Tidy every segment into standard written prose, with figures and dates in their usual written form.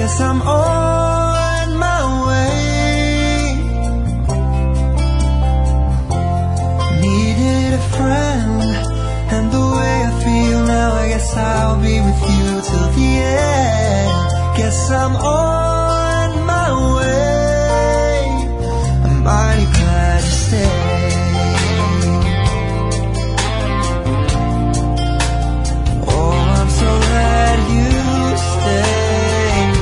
Guess I'm on my way. Needed a friend, and the way I feel now, I guess I'll be with you till the end. Guess I'm on my way. I'm mighty glad you stayed. Oh, I'm so glad you stayed.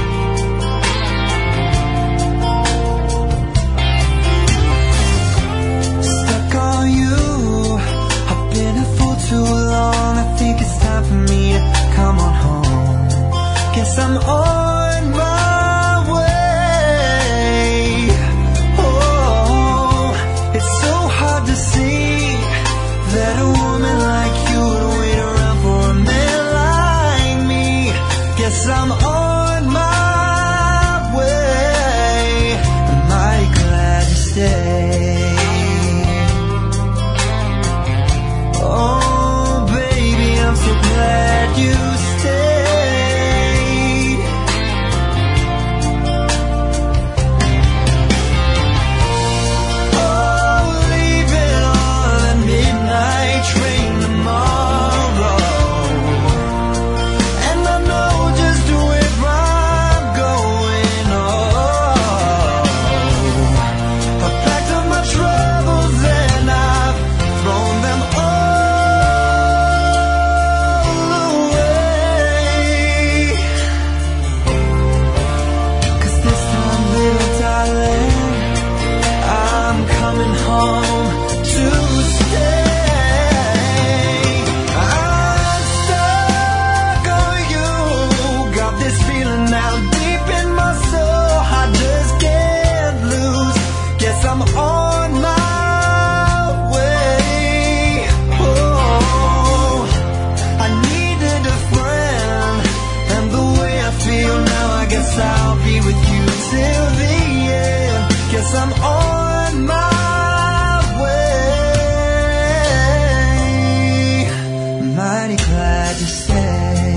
Stuck on you, I've been a fool too long. I think it's time for me to come on home. Guess I'm on my way. Oh, it's so hard to see that a woman like you would wait around for a man like me. Guess I'm on my way. I'm mighty glad you stayed. Oh, baby, I'm so glad you stayed. Oh, leaving on a midnight train tomorrow, and I know just where I'm going. Oh, I packed up my troubles and I've thrown them all away. 'Cause this time, little darling, I'm coming home to stay. I'm stuck on you. Got this feeling now deep in my soul. I just can't lose. Guess I'm on my way. Oh, I needed a friend, and the way I feel now, I guess I'll be with you till the end. Guess I'm on my way. Mighty glad you stayed.